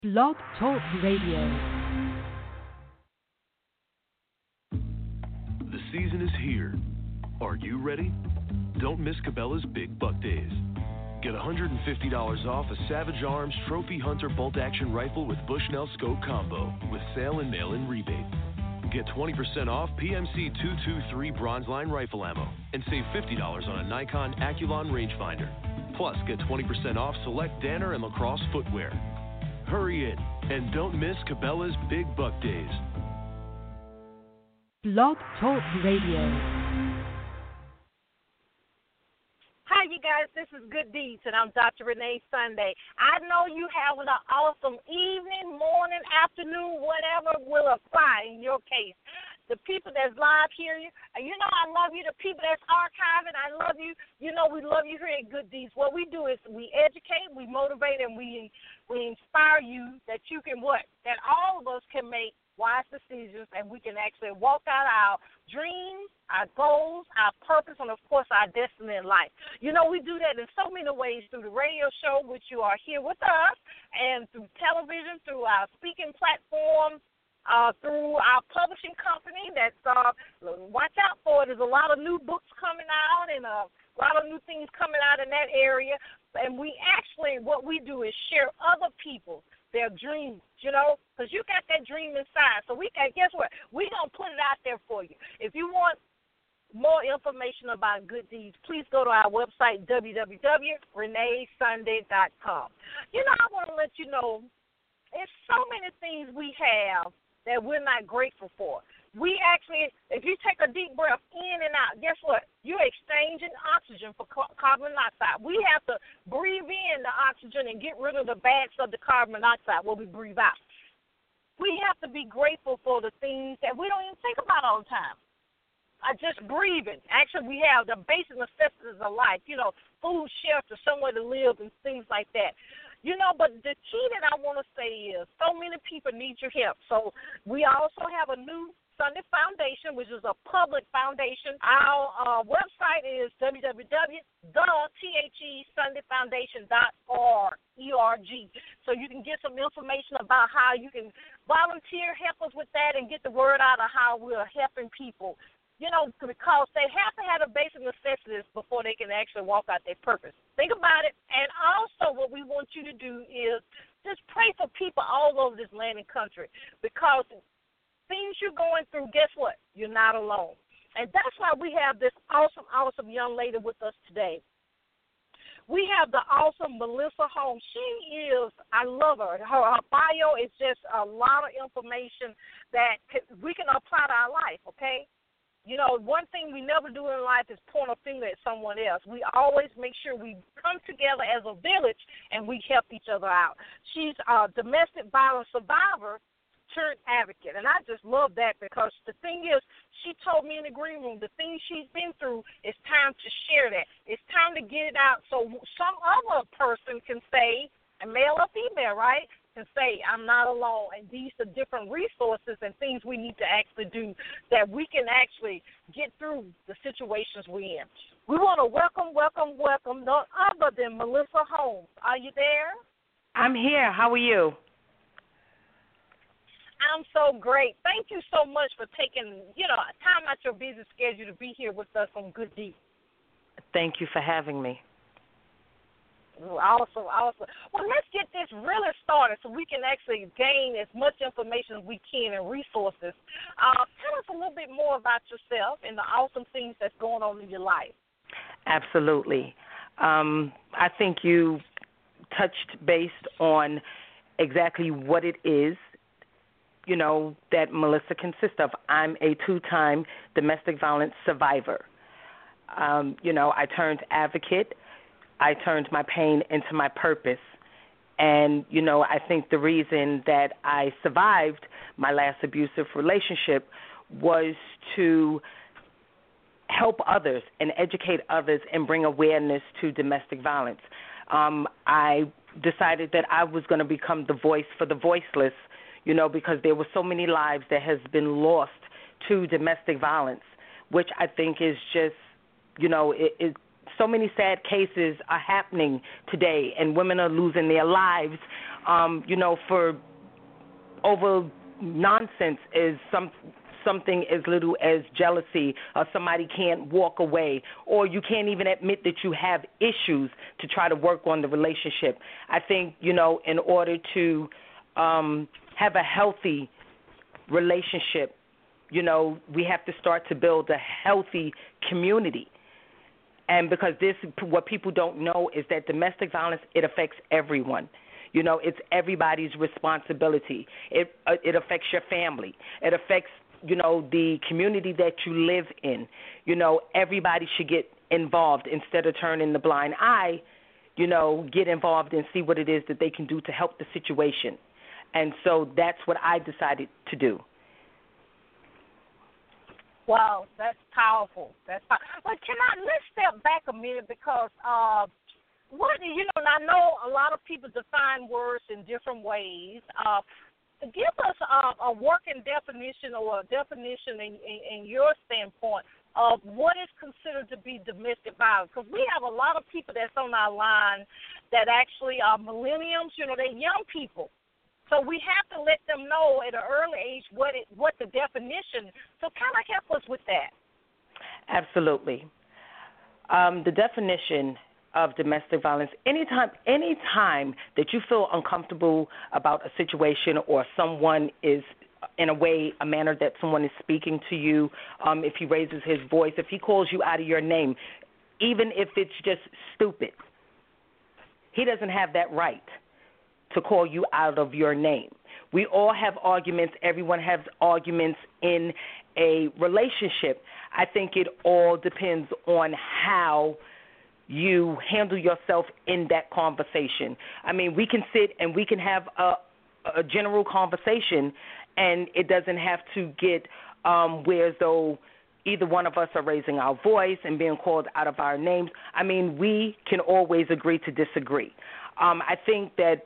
Blog Talk Radio. The season is here. Are you ready? Don't miss Cabela's Big Buck Days. Get $150 off a Savage Arms Trophy Hunter bolt-action rifle with Bushnell Scope combo with sale and mail-in rebate. Get 20% off PMC 223 Bronze Line rifle ammo and save $50 on a Nikon Aculon rangefinder. Plus, get 20% off select Danner and Lacrosse footwear. Hurry in and don't miss Cabela's Big Buck Days. Blog Talk Radio. Hi, you guys. This is Good Deeds, and I'm Dr. Renee Sunday. I know you having an awesome evening, morning, afternoon, whatever will apply in your case. The people that's live here, you know I love you. The people that's archiving, I love you. You know we love you here at Good Deeds. What we do is we educate, we motivate, and we inspire you that you can what? That all of us can make wise decisions, and we can actually walk out our dreams, our goals, our purpose, and, of course, our destiny in life. You know, we do that in so many ways through the radio show, which you are here with us, and through television, through our speaking platforms, through our publishing company that's, watch out for it. There's a lot of new books coming out and a lot of new things coming out in that area. And we actually, what we do is share other people their dreams, you know, because you got that dream inside. So we can, guess what? We're going to put it out there for you. If you want more information about Good Deeds, please go to our website, www.reneesunday.com. You know, I want to let you know there's so many things we have that we're not grateful for. We actually, if you take a deep breath in and out, guess what? You're exchanging oxygen for carbon monoxide. We have to breathe in the oxygen and get rid of the bad stuff, the carbon monoxide, what we breathe out. We have to be grateful for the things that we don't even think about all the time. Just breathing. Actually, we have the basic necessities of life, you know, food, shelter, somewhere to live, and things like that. You know, but the key that I want to say is so many people need your help. So we also have a new Sunday Foundation, which is a public foundation. Our website is www.thesundayfoundation.org. So you can get some information about how you can volunteer, help us with that, and get the word out of how we're helping people. You know, because they have to have the basic necessities before they can actually walk out their purpose. Think about it. And also what we want you to do is just pray for people all over this land and country, because things you're going through, guess what? You're not alone. And that's why we have this awesome, awesome young lady with us today. We have the awesome Melissa Holmes. She is, I love her. Her bio is just a lot of information that we can apply to our life, okay? You know, one thing we never do in life is point a finger at someone else. We always make sure we come together as a village and we help each other out. She's a domestic violence survivor turned advocate, and I just love that, because the thing is, she told me in the green room the things she's been through, it's time to share that. It's time to get it out so some other person can say, a male or female, right, can say, I'm not alone, and these are different resources and things we need to actually do that we can actually get through the situations we're in. We want to welcome none other than Melissa Holmes. Are you there? I'm here. How are you? I'm so great. Thank you so much for taking, time out your busy schedule to be here with us on Good Deeds. Thank you for having me. Awesome. Well, let's get this really started so we can actually gain as much information as we can and resources. Tell us a little bit more about yourself and the awesome things that's going on in your life. Absolutely. I think you touched based on exactly what it is, that Melissa consists of. I'm a 2-time domestic violence survivor. I turned advocate. I turned my pain into my purpose. And, I think the reason that I survived my last abusive relationship was to help others and educate others and bring awareness to domestic violence. I decided that I was going to become the voice for the voiceless, because there were so many lives that has been lost to domestic violence, which I think is just, it's so many sad cases are happening today, and women are losing their lives, for over nonsense is something as little as jealousy, or somebody can't walk away, or you can't even admit that you have issues to try to work on the relationship. I think, in order to have a healthy relationship, we have to start to build a healthy community. And because what people don't know is that domestic violence, it affects everyone. It's everybody's responsibility. It affects your family. It affects, the community that you live in. Everybody should get involved instead of turning the blind eye, get involved and see what it is that they can do to help the situation. And so that's what I decided to do. Wow, that's powerful. But let's step back a minute because and I know a lot of people define words in different ways. Give us a working definition or a definition in your standpoint of what is considered to be domestic violence. Because we have a lot of people that's on our line that actually are millennials. They're young people. So we have to let them know at an early age what the definition. So kind of help us with that. Absolutely. The definition of domestic violence, anytime that you feel uncomfortable about a situation or someone is in a manner that someone is speaking to you, if he raises his voice, if he calls you out of your name, even if it's just stupid, he doesn't have that right to call you out of your name. We all have arguments. Everyone has arguments in a relationship. I think it all depends on how you handle yourself in that conversation. I mean, we can sit and we can have a general conversation, and it doesn't have to get where as though either one of us are raising our voice and being called out of our names. I mean, we can always agree to disagree. I think that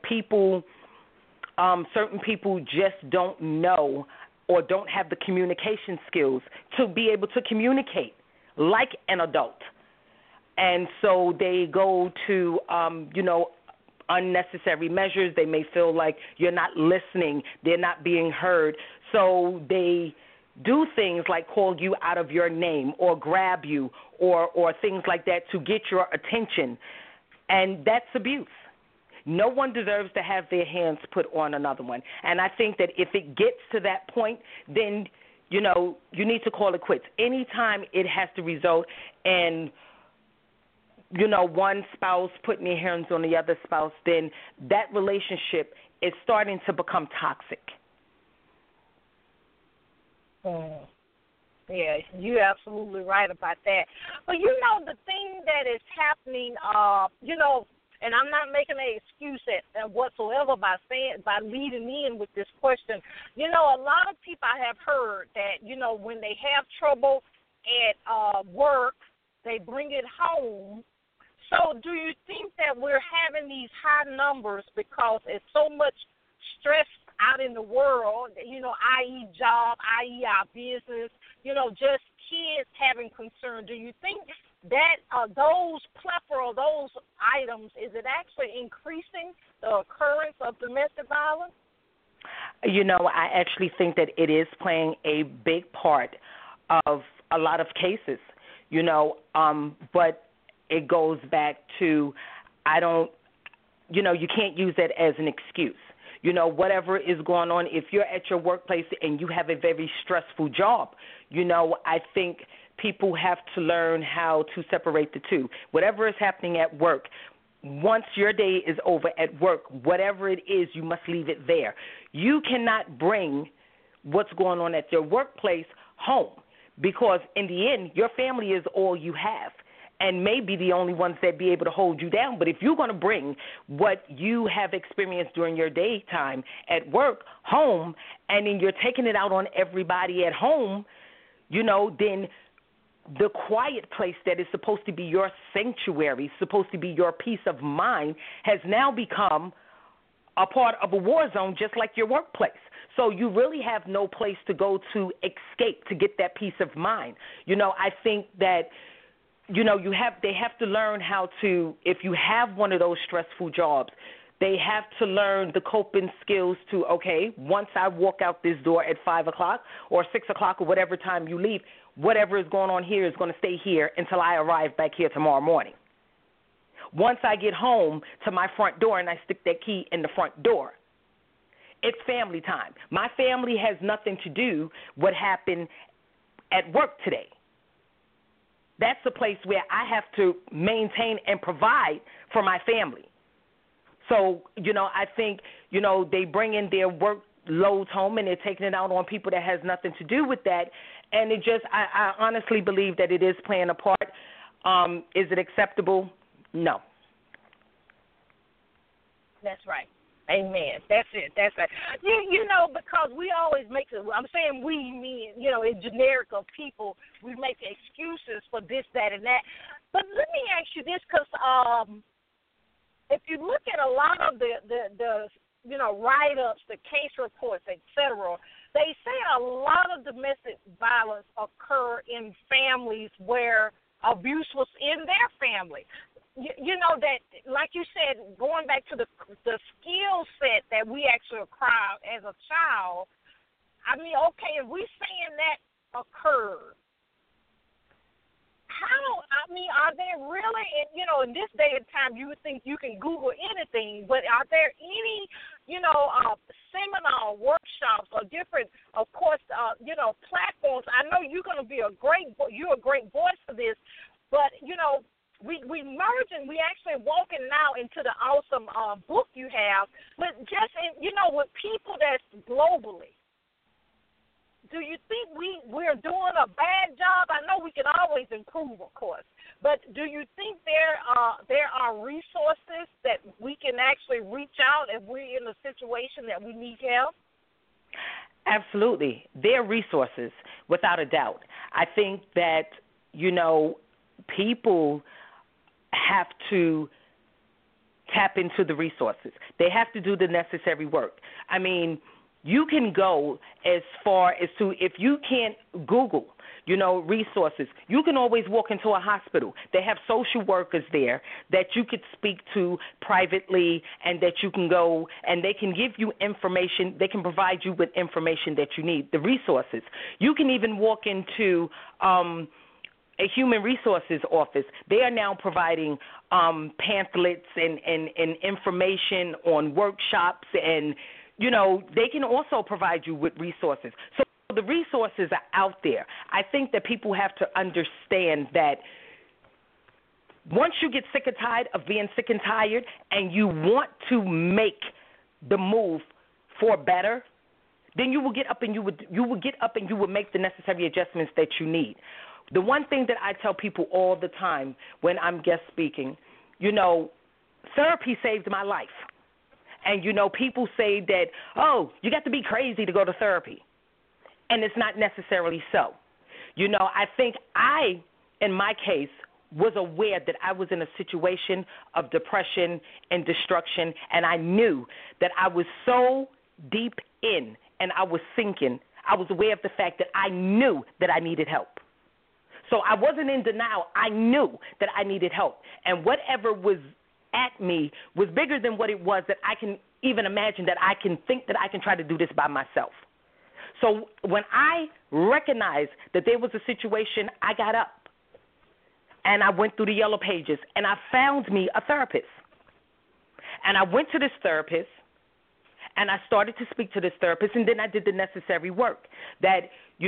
certain people just don't know or don't have the communication skills to be able to communicate like an adult. And so they go to, unnecessary measures. They may feel like you're not listening. They're not being heard. So they do things like call you out of your name or grab you or things like that to get your attention. And that's abuse. No one deserves to have their hands put on another one. And I think that if it gets to that point, then, you need to call it quits. Anytime it has to result in, one spouse putting their hands on the other spouse, then that relationship is starting to become toxic. Yeah, you're absolutely right about that. But, the thing that is happening, and I'm not making an excuse whatsoever by leading in with this question. A lot of people I have heard that, when they have trouble at work, they bring it home. So do you think that we're having these high numbers because it's so much stress out in the world, i.e. job, i.e. our business, just kids having concern? Do you think that those plethora of those items, is it actually increasing the occurrence of domestic violence? I actually think that it is playing a big part of a lot of cases, but it goes back to you can't use that as an excuse. Whatever is going on, if you're at your workplace and you have a very stressful job, I think people have to learn how to separate the two. Whatever is happening at work, once your day is over at work, whatever it is, you must leave it there. You cannot bring what's going on at your workplace home because in the end, your family is all you have and may be the only ones that be able to hold you down. But if you're going to bring what you have experienced during your daytime at work home and then you're taking it out on everybody at home, then the quiet place that is supposed to be your sanctuary, supposed to be your peace of mind, has now become a part of a war zone just like your workplace. So you really have no place to go to escape to get that peace of mind. I think that they have to learn how to, if you have one of those stressful jobs, they have to learn the coping skills to, okay, once I walk out this door at 5 o'clock or 6 o'clock or whatever time you leave, whatever is going on here is going to stay here until I arrive back here tomorrow morning. Once I get home to my front door and I stick that key in the front door, it's family time. My family has nothing to do with what happened at work today. That's the place where I have to maintain and provide for my family. So, I think, they bring in their workloads home and they're taking it out on people that has nothing to do with that. And I honestly believe that it is playing a part. Is it acceptable? No. That's right. Amen. That's it. That's right. Because we always make it, I'm saying we mean, in generic of people, we make excuses for this, that, and that. But let me ask you this, because if you look at a lot of the write-ups, the case reports, et cetera, they say a lot of domestic violence occur in families where abuse was in their family. That, like you said, going back to the skill set that we actually acquired as a child, okay, if we're saying that occurred, are there really, in this day and time, you would think you can Google anything, but are there any, seminar workshops or different, of course, platforms? I know you're going to be you're a great voice for this, but, we merging, we actually walking now into the awesome book you have, but just, with people that's globally. Do you think we're doing a bad job? I know we can always improve, of course, but do you think there are resources that we can actually reach out if we're in a situation that we need help? Absolutely. There are resources, without a doubt. I think that, people have to tap into the resources. They have to do the necessary work. You can go as far as to, if you can't Google, resources, you can always walk into a hospital. They have social workers there that you could speak to privately and that you can go and they can give you information. They can provide you with information that you need, the resources. You can even walk into a human resources office. They are now providing pamphlets and information on workshops, and, they can also provide you with resources. So the resources are out there. I think that people have to understand that once you get sick and tired of being sick and tired and you want to make the move for better, then you will get up and you will make the necessary adjustments that you need. The one thing that I tell people all the time when I'm guest speaking, therapy saved my life. And, people say that, oh, you got to be crazy to go to therapy. And it's not necessarily so. I think in my case, was aware that I was in a situation of depression and destruction, and I knew that I was so deep in and I was sinking. I was aware of the fact that I knew that I needed help. So I wasn't in denial. I knew that I needed help. And whatever was at me was bigger than what it was that I can even imagine, that I can think that I can try to do this by myself. So when I recognized that there was a situation, I got up and I went through the yellow pages and I found me a therapist. And I went to this therapist and I started to speak to this therapist, and then I did the necessary work that,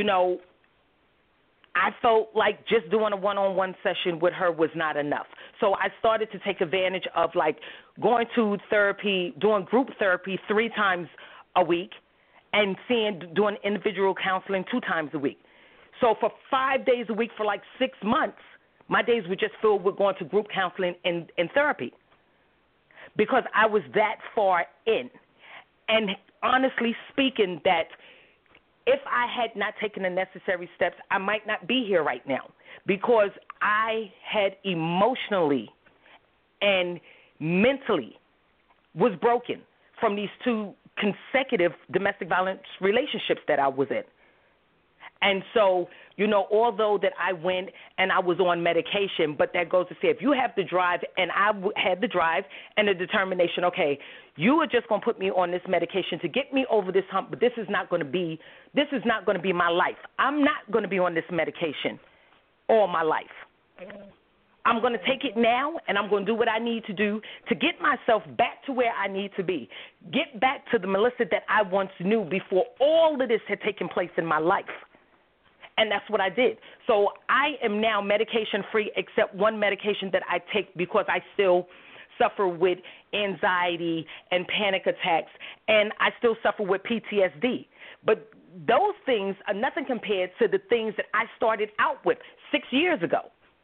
I felt like just doing a one-on-one session with her was not enough. So I started to take advantage of going to therapy, doing group therapy 3 times a week, and doing individual counseling 2 times a week. So for 5 days a week for 6 months, my days were just filled with going to group counseling and therapy because I was that far in. And honestly speaking, that if I had not taken the necessary steps, I might not be here right now because I had emotionally and mentally was broken from these 2 consecutive domestic violence relationships that I was in. And so, although that I went and I was on medication, but that goes to say, if you have the drive, and I had the drive and the determination, okay, you are just going to put me on this medication to get me over this hump, but this is not going to be my life. I'm not going to be on this medication all my life. I'm going to take it now, and I'm going to do what I need to do to get myself back to where I need to be, get back to the Melissa that I once knew before all of this had taken place in my life. And that's what I did. So I am now medication-free except one medication that I take because I still suffer with anxiety and panic attacks, and I still suffer with PTSD. But those things are nothing compared to the things that I started out with 6 years ago.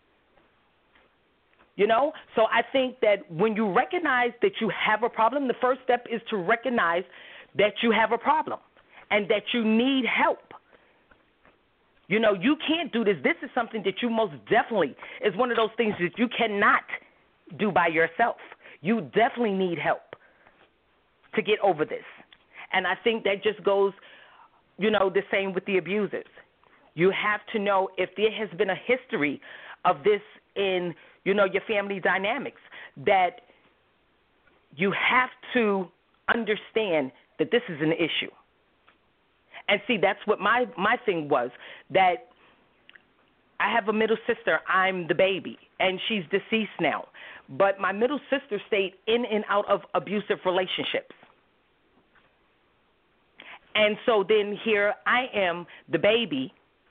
So I think that when you recognize that you have a problem, the first step is to recognize that you have a problem and that you need help. You can't do this. This is something that you most definitely is one of those things that you cannot do by yourself. You definitely need help to get over this. And I think that just goes, the same with the abusers. You have to know if there has been a history of this in, your family dynamics, that you have to understand that this is an issue. And see, that's what my thing was, that I have a middle sister. I'm the baby, and she's deceased now. But my middle sister stayed in and out of abusive relationships. And so then here I am, the baby,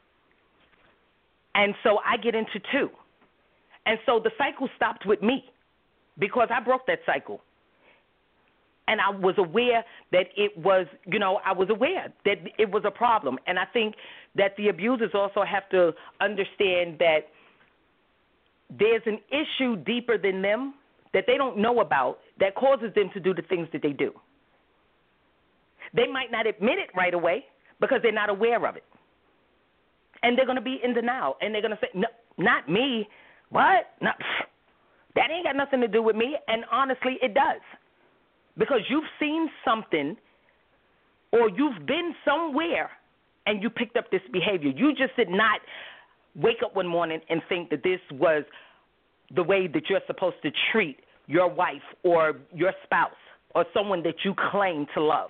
and so I get into two. And so the cycle stopped with me because I broke that cycle. And I was aware that it was, I was aware that it was a problem. And I think that the abusers also have to understand that there's an issue deeper than them that they don't know about that causes them to do the things that they do. They might not admit it right away because they're not aware of it. And they're going to be in denial. And they're going to say, no, not me. What? No, that ain't got nothing to do with me. And honestly, it does. Because you've seen something or you've been somewhere and you picked up this behavior. You just did not wake up one morning and think that this was the way that you're supposed to treat your wife or your spouse or someone that you claim to love.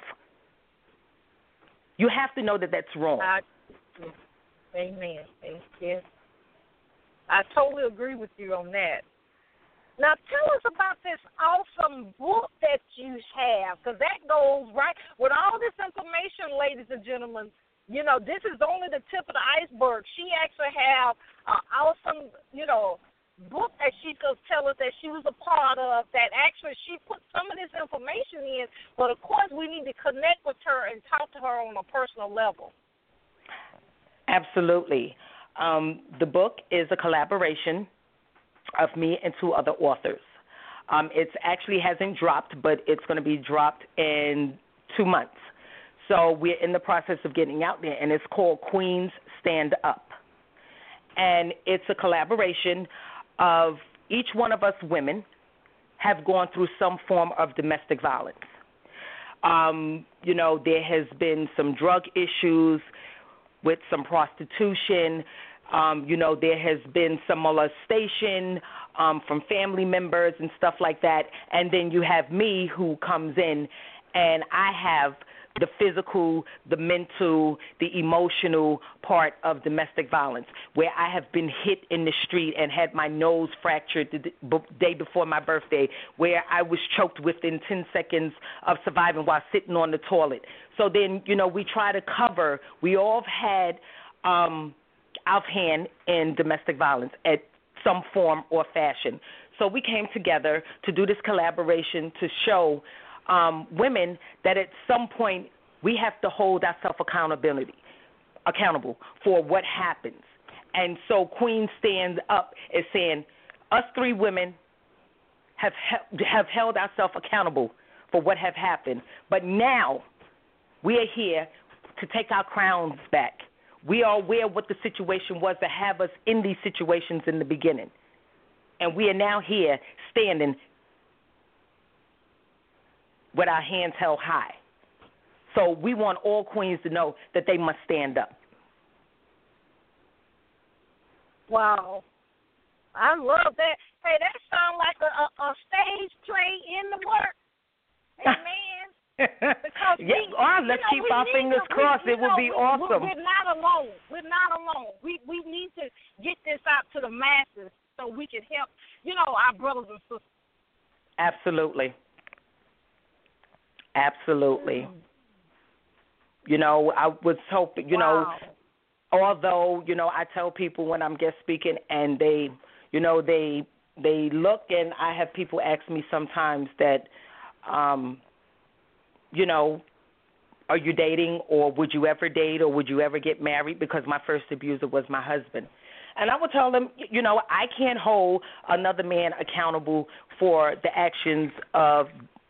You have to know that that's wrong. Amen. Yes. I totally agree with you on that. Now, tell us about this awesome book that you have, because that goes right with all this information, ladies and gentlemen. This is only the tip of the iceberg. She actually have an awesome, book that she could tell us that she was a part of, that actually she put some of this information in, but, of course, we need to connect with her and talk to her on a personal level. Absolutely. The book is a collaboration of me and two other authors. It actually hasn't dropped, but it's going to be dropped in 2 months. So we're in the process of getting out there, and it's called Queens Stand Up. And it's a collaboration of each one of us women have gone through some form of domestic violence. There has been some drug issues with some prostitution. There has been some molestation from family members and stuff like that. And then you have me who comes in, and I have the physical, the mental, the emotional part of domestic violence, where I have been hit in the street and had my nose fractured the day before my birthday, where I was choked within 10 seconds of surviving while sitting on the toilet. So then, we try to cover, we all have had offhand in domestic violence at some form or fashion. So we came together to do this collaboration to show women that at some point we have to hold ourselves accountable for what happens. And so Queen Stand Up is saying us three women have held ourselves accountable for what have happened, but now we are here to take our crowns back. We are aware what the situation was to have us in these situations in the beginning. And we are now here standing with our hands held high. So we want all queens to know that they must stand up. Wow. I love that. Hey, that sounds like a stage play in the work. Amen. Because let's keep our fingers crossed. It would be awesome. We're not alone. We're not alone. We need to get this out to the masses so we can help, our brothers and sisters. Absolutely. Absolutely. I was hoping, although, I tell people when I'm guest speaking and they look, and I have people ask me sometimes that, are you dating, or would you ever date, or would you ever get married? Because my first abuser was my husband. And I would tell them, I can't hold another man accountable for the actions of,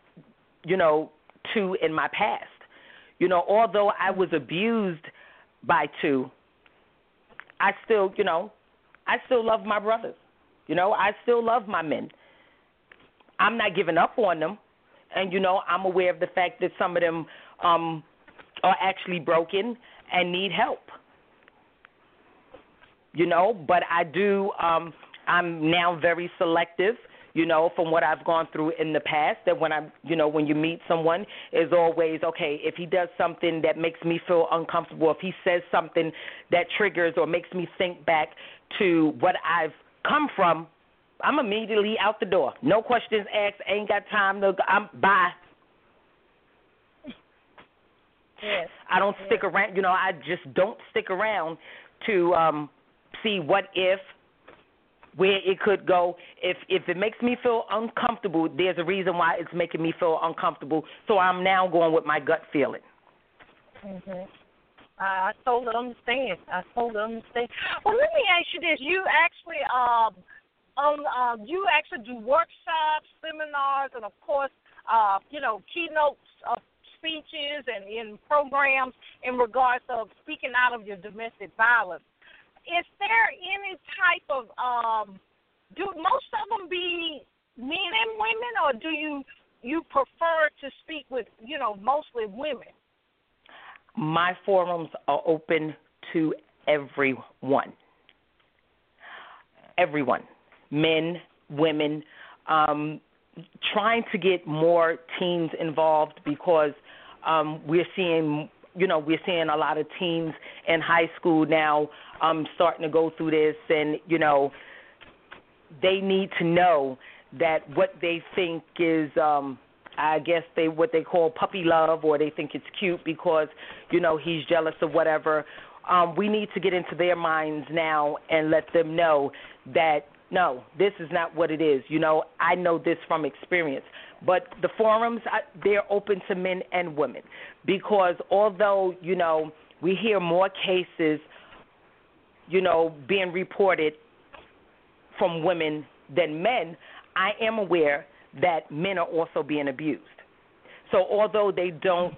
two in my past. Although I was abused by two, I still love my brothers. I still love my men. I'm not giving up on them. And, I'm aware of the fact that some of them are actually broken and need help. But I do, I'm now very selective, from what I've gone through in the past, that when you meet someone, is always, okay, if he does something that makes me feel uncomfortable, if he says something that triggers or makes me think back to what I've come from, I'm immediately out the door. No questions asked, ain't got time to, bye. Yes. I don't stick around, I just don't stick around to see what if, where it could go. If it makes me feel uncomfortable, there's a reason why it's making me feel uncomfortable. So I'm now going with my gut feeling. Mhm. I totally understand. Well, let me ask you this: you actually do workshops, seminars, and of course, keynotes of speeches and in programs in regards of speaking out of your domestic violence. Is there any type of do most of them be men and women, or do you prefer to speak with mostly women? My forums are open to everyone, men, women. Trying to get more teens involved because we're seeing a lot of teens in high school now starting to go through this, and, they need to know that what they think is, I guess what they call puppy love, or they think it's cute because, he's jealous or whatever. We need to get into their minds now and let them know that, no, this is not what it is. I know this from experience. But the forums, they're open to men and women because although, we hear more cases, being reported from women than men, I am aware that men are also being abused. So although they don't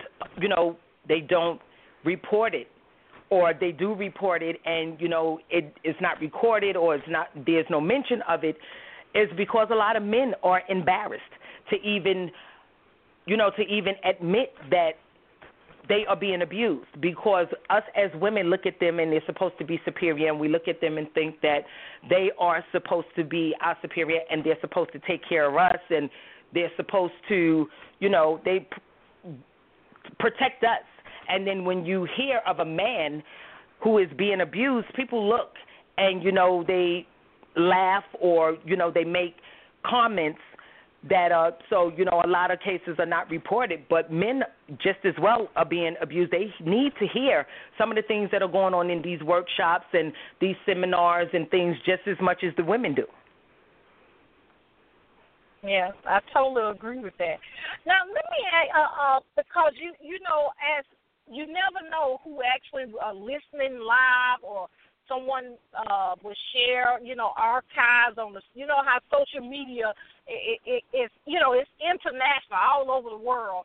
report it, or they do report it and, it is not recorded or there's no mention of it, is because a lot of men are embarrassed to even admit that they are being abused, because us as women look at them and they're supposed to be superior, and we look at them and think that they are supposed to be our superior and they're supposed to take care of us and they're supposed to, they protect us. And then when you hear of a man who is being abused, people look and, they laugh or, they make comments that are, so, a lot of cases are not reported, but men just as well are being abused. They need to hear some of the things that are going on in these workshops and these seminars and things just as much as the women do. Yeah, I totally agree with that. Now, let me ask, because, as you never know who actually are listening live, or someone will share, archives on the, how social media it's international all over the world.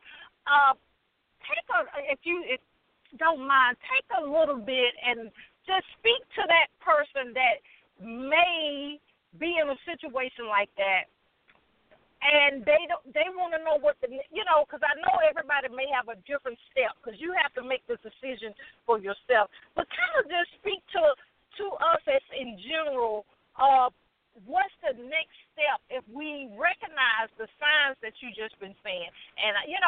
If you don't mind, take a little bit and just speak to that person that may be in a situation like that. And they want to know what because I know everybody may have a different step, because you have to make this decision for yourself. But kind of just speak to us as in general,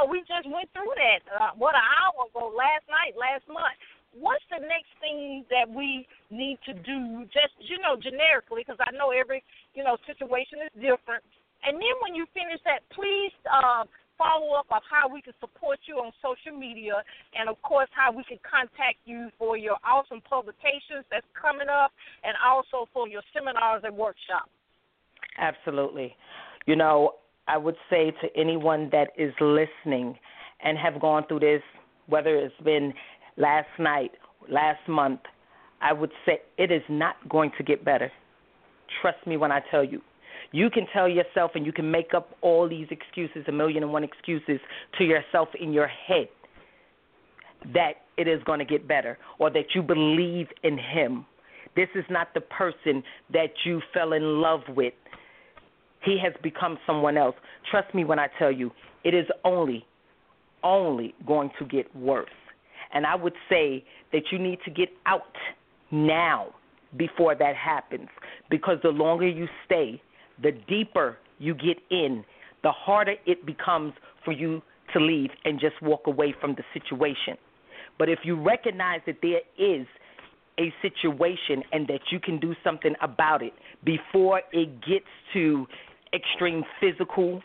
we just went through that, an hour ago, last month. What's the next thing that we need to do, just, generically, because I know every, situation is different. And then when you finish that, please follow up of how we can support you on social media and, of course, how we can contact you for your awesome publications that's coming up and also for your seminars and workshops. Absolutely. I would say to anyone that is listening and have gone through this, whether it's been last night, last month, I would say it is not going to get better. Trust me when I tell you. You can tell yourself and you can make up all these excuses, 1,000,001 excuses to yourself in your head that it is going to get better or that you believe in him. This is not the person that you fell in love with. He has become someone else. Trust me when I tell you, it is only going to get worse. And I would say that you need to get out now before that happens, because the longer you stay, the deeper you get in, the harder it becomes for you to leave and just walk away from the situation. But if you recognize that there is a situation and that you can do something about it before it gets to extreme physical,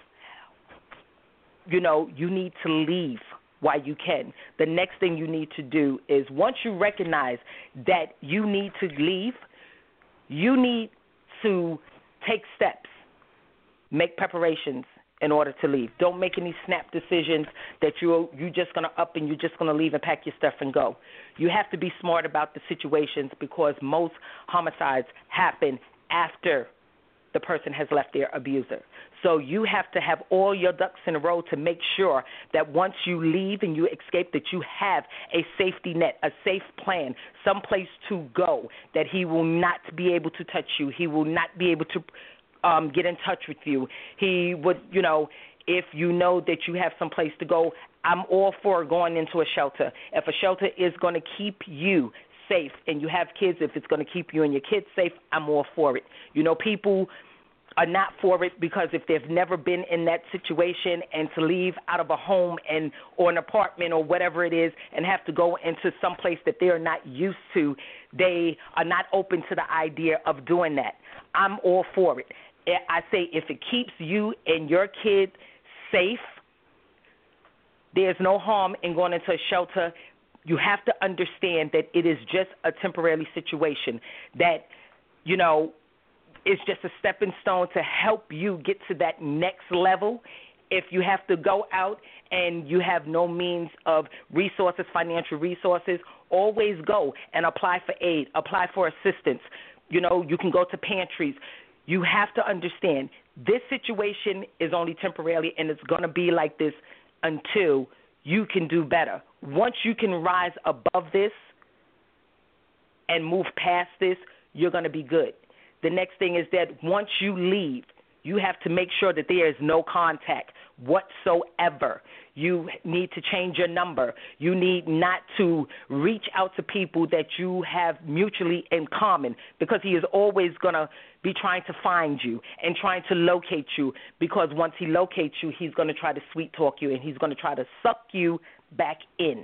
you need to leave while you can. The next thing you need to do is, once you recognize that you need to leave, you need to take steps, make preparations in order to leave. Don't make any snap decisions that you're just going to up and you're just going to leave and pack your stuff and go. You have to be smart about the situations, because most homicides happen after the person has left their abuser. So you have to have all your ducks in a row to make sure that once you leave and you escape, that you have a safety net, a safe plan, someplace to go, that he will not be able to touch you. He will not be able to get in touch with you. He would, if you know that you have someplace to go, I'm all for going into a shelter. If a shelter is going to keep you safe and you have kids, if it's going to keep you and your kids safe, I'm all for it. People are not for it because if they've never been in that situation, and to leave out of a home or an apartment or whatever it is and have to go into some place that they're not used to, they are not open to the idea of doing that. I'm all for it. I say if it keeps you and your kid safe, there's no harm in going into a shelter. You have to understand that it is just a temporary situation, that, it's just a stepping stone to help you get to that next level. If you have to go out and you have no means of resources, financial resources, always go and apply for aid, apply for assistance. You can go to pantries. You have to understand this situation is only temporary, and it's going to be like this until you can do better. Once you can rise above this and move past this, you're going to be good. The next thing is that once you leave, you have to make sure that there is no contact whatsoever. You need to change your number. You need not to reach out to people that you have mutually in common, because he is always going to be trying to find you and trying to locate you, because once he locates you, he's going to try to sweet talk you and he's going to try to suck you back in.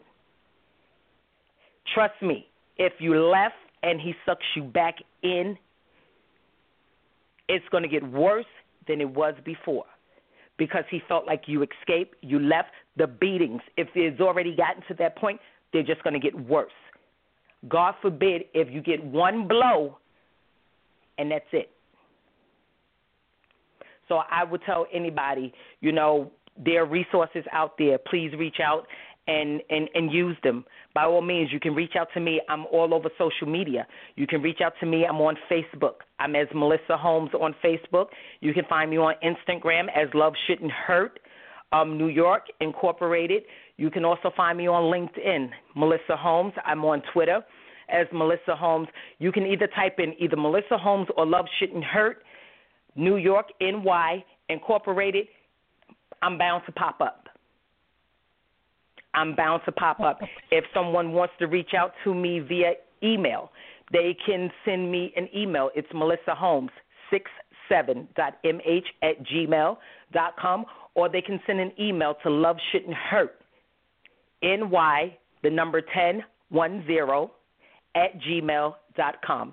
Trust me, if you left and he sucks you back in, it's going to get worse than it was before, because he felt like you escaped, you left. The beatings, if it's already gotten to that point, they're just going to get worse. God forbid if you get one blow and that's it. So I would tell anybody, there are resources out there. Please reach out and use them. By all means, you can reach out to me. I'm all over social media. You can reach out to me. I'm on Facebook. I'm as Melissa Holmes on Facebook. You can find me on Instagram as Love Shouldn't Hurt, New York Incorporated. You can also find me on LinkedIn, Melissa Holmes. I'm on Twitter as Melissa Holmes. You can either type in either Melissa Holmes or Love Shouldn't Hurt, New York, NY Incorporated. I'm bound to pop up. If someone wants to reach out to me via email, they can send me an email. It's melissaholmes67.mh@gmail.com, or they can send an email to Love Shouldn't Hurt, NY, the number 1010 @gmail.com.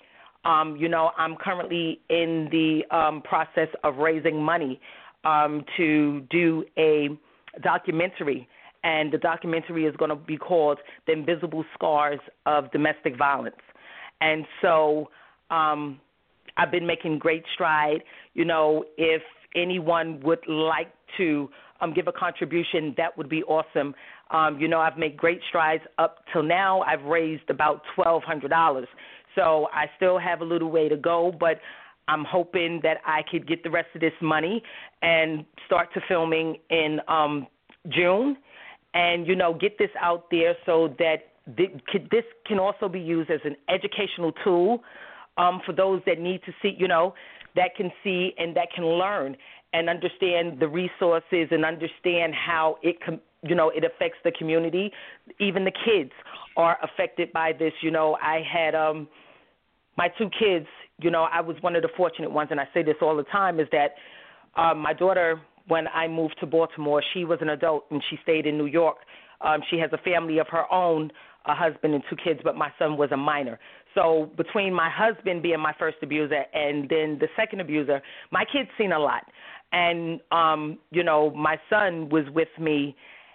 I'm currently in the process of raising money to do a documentary, and the documentary is going to be called The Invisible Scars of Domestic Violence. And so I've been making great stride. If anyone would like to give a contribution, that would be awesome. I've made great strides up till now. I've raised about $1,200. So I still have a little way to go, but I'm hoping that I could get the rest of this money and start to filming in June and, get this out there so that this can also be used as an educational tool for those that need to see, that can see and that can learn and understand the resources and understand how it it affects the community. Even the kids are affected by this. I had my 2 kids, I was one of the fortunate ones, and I say this all the time, is that my daughter, when I moved to Baltimore, she was an adult and she stayed in New York. She has a family of her own, a husband and 2 kids, but my son was a minor. So between my husband being my first abuser and then the second abuser, my kids seen a lot. And, my son was with me,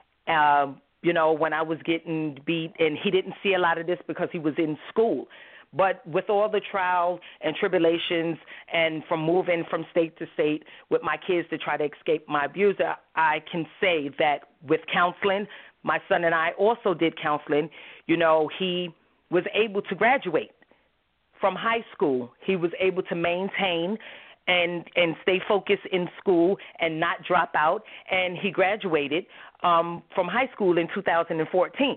when I was getting beat, and he didn't see a lot of this because he was in school. But with all the trial and tribulations and from moving from state to state with my kids to try to escape my abuser, I can say that with counseling, my son and I also did counseling. He was able to graduate from high school. He was able to maintain and stay focused in school and not drop out. And he graduated from high school in 2014.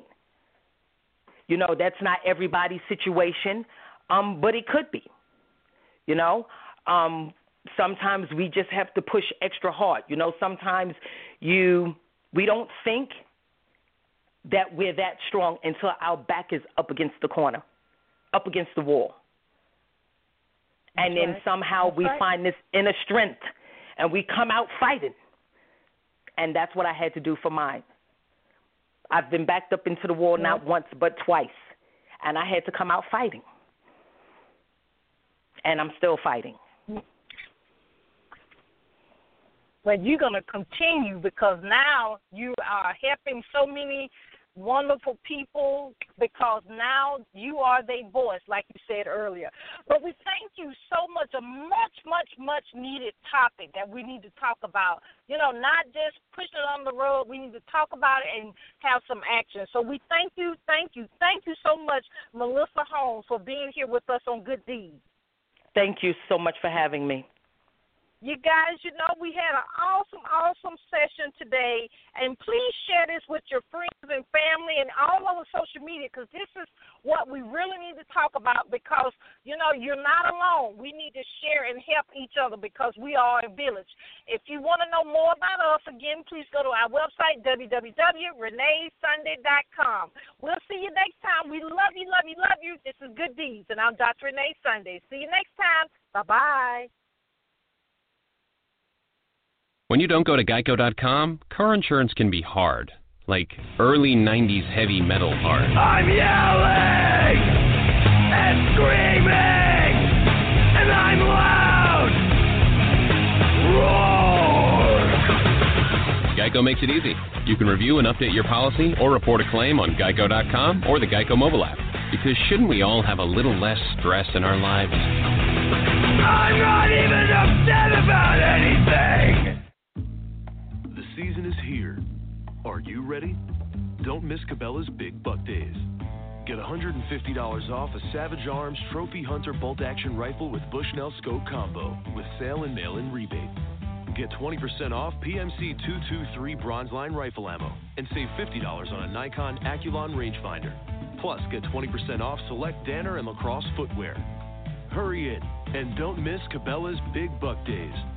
That's not everybody's situation, but it could be. Sometimes we just have to push extra hard. Sometimes we don't think that we're that strong until our back is up against the corner, up against the wall. And then somehow we find this inner strength, and we come out fighting. And that's what I had to do for mine. I've been backed up into the wall not once but twice, and I had to come out fighting. And I'm still fighting. But you're going to continue because now you are helping so many wonderful people because now you are their voice, like you said earlier. But we thank you so much, a much needed topic that we need to talk about. Not just push it on the road. We need to talk about it and have some action. So we thank you so much, Melissa Holmes, for being here with us on Good Deeds. Thank you so much for having me. You guys, we had an awesome session today, and please share this with your friends and family and all over social media because this is what we really need to talk about because, you're not alone. We need to share and help each other because we are a village. If you want to know more about us, again, please go to our website, www.reneesunday.com. We'll see you next time. We love you. This is Good Deeds, and I'm Dr. Renee Sunday. See you next time. Bye-bye. When you don't go to Geico.com, car insurance can be hard. Like early 90s heavy metal hard. I'm yelling and screaming and I'm loud. Roar! Geico makes it easy. You can review and update your policy or report a claim on Geico.com or the Geico mobile app. Because shouldn't we all have a little less stress in our lives? I'm not even upset about anything. The season is here. Are you ready? Don't miss Cabela's Big Buck Days. Get $150 off a Savage Arms Trophy Hunter bolt-action rifle with Bushnell Scope combo with sale and mail-in rebate. Get 20% off PMC 223 Bronze Line rifle ammo and save $50 on a Nikon Aculon rangefinder. Plus, get 20% off select Danner and Lacrosse footwear. Hurry in and don't miss Cabela's Big Buck Days.